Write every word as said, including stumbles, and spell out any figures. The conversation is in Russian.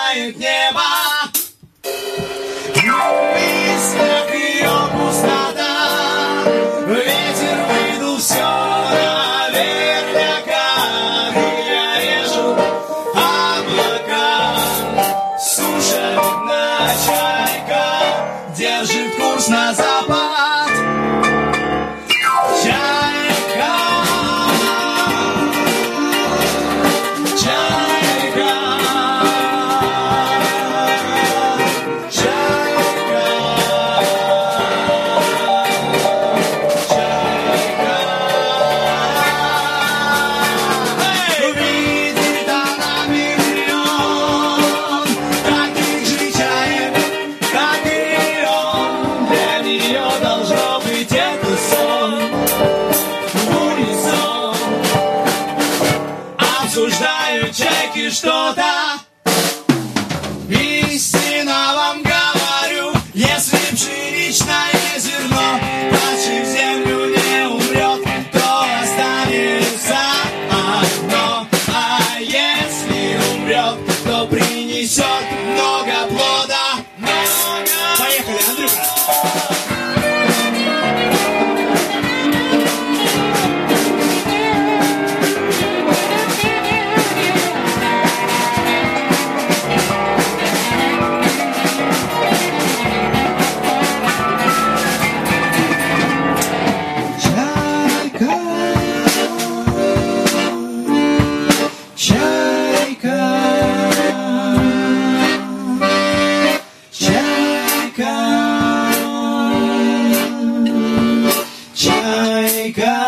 ожидает небо. В мыслях ее пустота, ветер выдул все наверняка. Меня режут облака, суша видна, чайка держит курс на запад. Чайка, чайка, чайка, чайка. Видит она миллион таких же чаек, как и он. Для нее должно быть это сон. В унисон обсуждают чайки что-то. Истинно вам говорю, если пшеничное зерно, павшее в землю, не умрет, то останется одно. А если умрет, то принесет много плода. Много. Поехали, Андрюха. Чайка, чайка, чайка, чайка.